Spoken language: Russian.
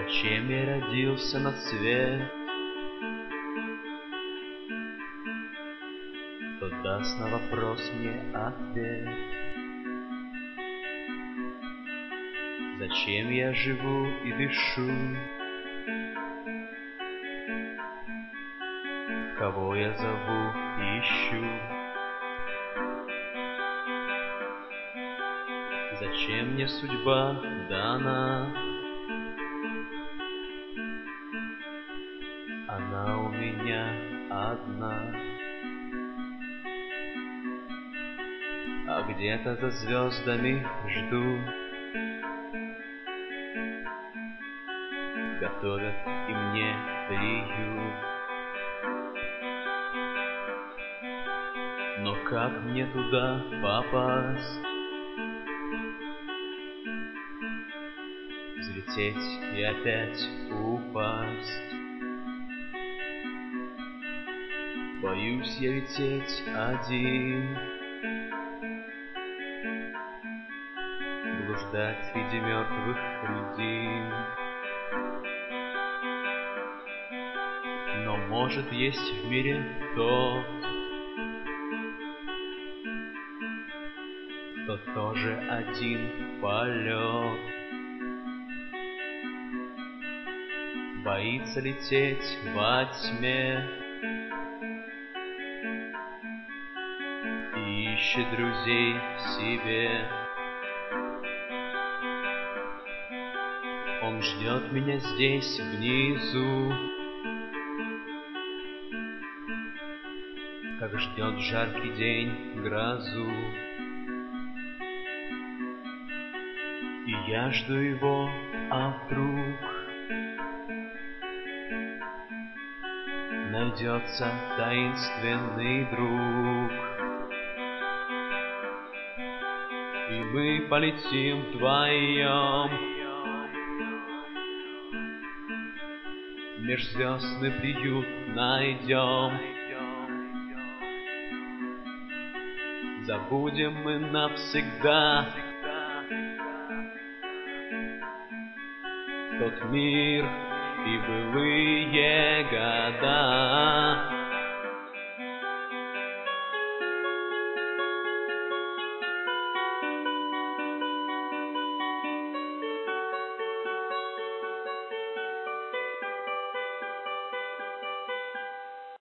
Зачем я родился на свет? Кто даст на вопрос мне ответ? Зачем я живу и дышу? Кого я зову и ищу? Зачем мне судьба дана? Она у меня одна. А где-то за звездами жду, готовят и мне приют. Но как мне туда попасть? Взлететь и опять упасть. Боюсь я лететь один, блуждать среди мертвых людей. Но может есть в мире тот, кто тоже один полет. Боится лететь во тьме и ищет друзей себе. Он ждет меня здесь внизу, как ждет жаркий день грозу. И я жду его, а вдруг найдется таинственный друг, и мы полетим вдвоем. Межзвездный приют найдем. Забудем мы навсегда тот мир и былые года.